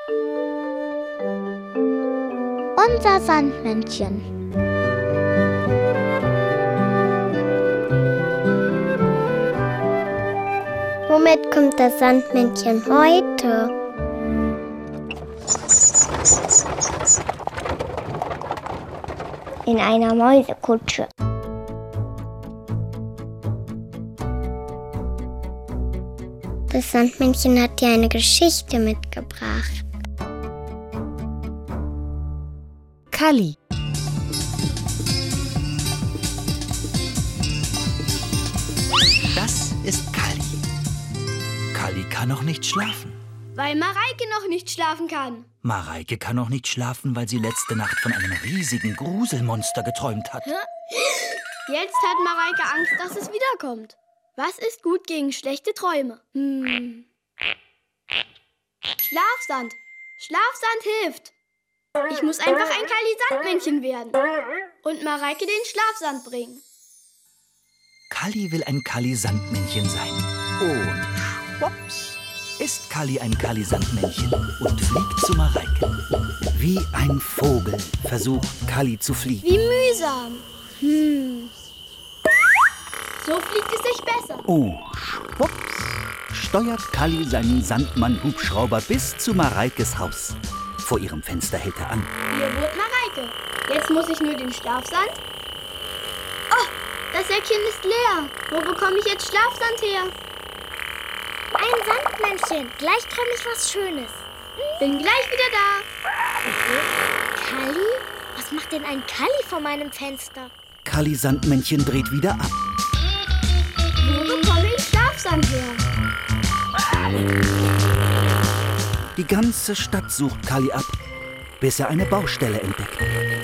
Unser Sandmännchen. Womit kommt das Sandmännchen heute? In einer Mäusekutsche. Das Sandmännchen hat dir eine Geschichte mitgebracht. Kalli. Das ist Kalli. Kalli kann noch nicht schlafen. Weil Mareike noch nicht schlafen kann. Mareike kann noch nicht schlafen, weil sie letzte Nacht von einem riesigen Gruselmonster geträumt hat. Jetzt hat Mareike Angst, dass es wiederkommt. Was ist gut gegen schlechte Träume? Schlafsand. Schlafsand hilft. Ich muss einfach ein Kalli-Sandmännchen werden. Und Mareike den Schlafsand bringen. Kalli will ein Kalli-Sandmännchen sein. Und schwupps ist Kalli ein Kalli-Sandmännchen und fliegt zu Mareike. Wie ein Vogel versucht Kalli zu fliegen. Wie mühsam. So fliegt es sich besser. Oh, schwupps steuert Kalli seinen Sandmann-Hubschrauber bis zu Mareikes Haus. Vor ihrem Fenster hält er an. Hier wohnt Mareike. Jetzt muss ich nur den Schlafsand. Oh, das Säckchen ist leer. Wo bekomme ich jetzt Schlafsand her? Ein Sandmännchen. Gleich träume ich was Schönes. Bin gleich wieder da. Kalli? Was macht denn ein Kalli vor meinem Fenster? Kalli-Sandmännchen dreht wieder ab. Wo bekomme ich Schlafsand her? Die ganze Stadt sucht Kalli ab, bis er eine Baustelle entdeckt.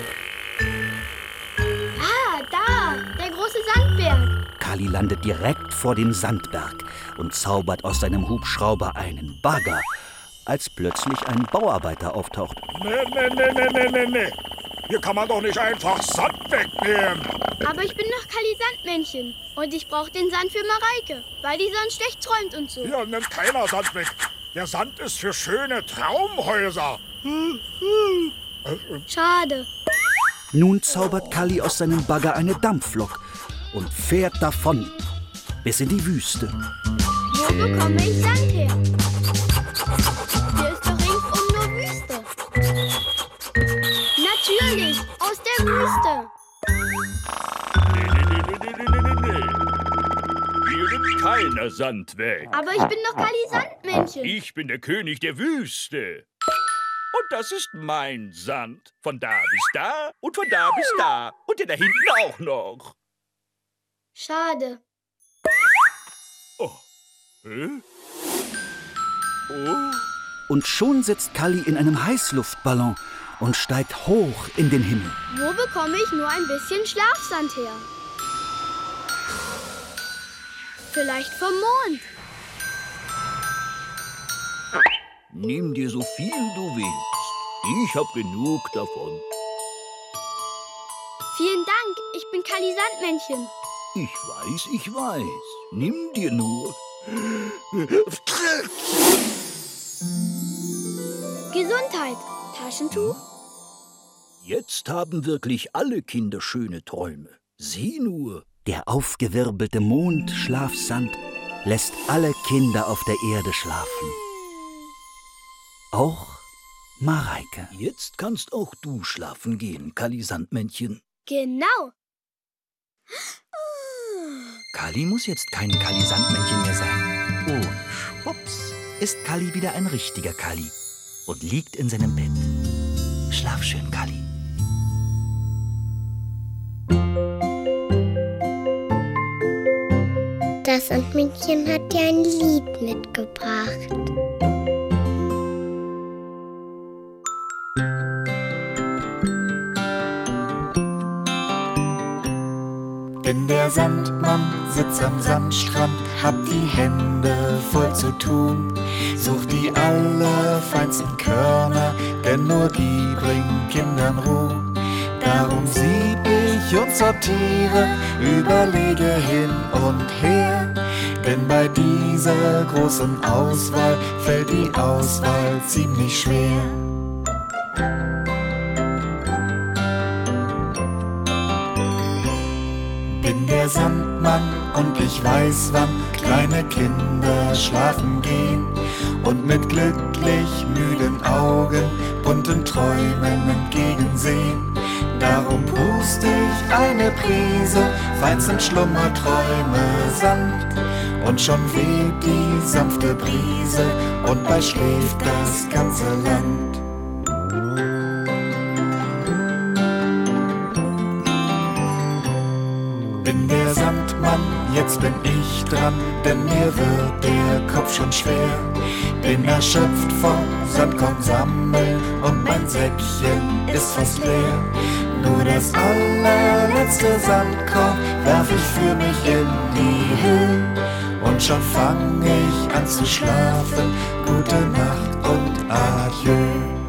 Ah, da, der große Sandberg. Kalli landet direkt vor dem Sandberg und zaubert aus seinem Hubschrauber einen Bagger, als plötzlich ein Bauarbeiter auftaucht. Nee. Hier kann man doch nicht einfach Sand wegnehmen. Aber ich bin doch Kalli-Sandmännchen. Und ich brauche den Sand für Mareike, weil die sonst schlecht träumt und so. Hier nimmt keiner Sand weg. Der Sand ist für schöne Traumhäuser. Schade. Nun zaubert Kalli aus seinem Bagger eine Dampflok und fährt davon bis in die Wüste. Wo bekomme ich Sand her? Hier ist doch ringsum nur Wüste. Natürlich, aus der Wüste. Nee. Hier nimmt keiner Sand weg. Aber ich bin doch Kalli-Sandmännchen. Ich bin der König der Wüste. Und das ist mein Sand. Von da bis da und von da bis da. Und der da hinten auch noch. Schade. Oh. Hä? Oh. Und schon sitzt Kalli in einem Heißluftballon und steigt hoch in den Himmel. Wo bekomme ich nur ein bisschen Schlafsand her? Vielleicht vom Mond. Nimm dir so viel du willst. Ich hab genug davon. Vielen Dank, ich bin Kalli-Sandmännchen. Ich weiß. Nimm dir nur. Gesundheit. Taschentuch? Jetzt haben wirklich alle Kinder schöne Träume. Sieh nur. Der aufgewirbelte Mondschlafsand lässt alle Kinder auf der Erde schlafen. Auch Mareike. Jetzt kannst auch du schlafen gehen, Kalli-Sandmännchen. Genau. Kalli muss jetzt kein Kalli-Sandmännchen mehr sein. Und schwupps ist Kalli wieder ein richtiger Kalli und liegt in seinem Bett. Schlaf schön, Kalli. Das Sandmännchen hat dir ein Lied mitgebracht. Bin der Sandmann, sitz am Sandstrand, hab die Hände voll zu tun. Such die allerfeinsten Körner, denn nur die bringen Kindern Ruhe. Darum sieb ich und sortiere, überlege hin und her. Denn bei dieser großen Auswahl fällt die Auswahl ziemlich schwer. Bin der Sandmann und ich weiß, wann kleine Kinder schlafen gehen und mit glücklich müden Augen bunten Träumen entgegensehen. Darum pust ich eine Prise feinsten Schlummerträume sanft, und schon weht die sanfte Brise und bald schläft das ganze Land. Bin der Sandmann, jetzt bin ich dran, denn mir wird der Kopf schon schwer. Bin erschöpft vom Sandkorn sammeln und mein Säckchen ist fast leer. Nur das allerletzte Sandkorn werf ich für mich in die Höhe. Und schon fang ich an zu schlafen. Gute Nacht und Adieu.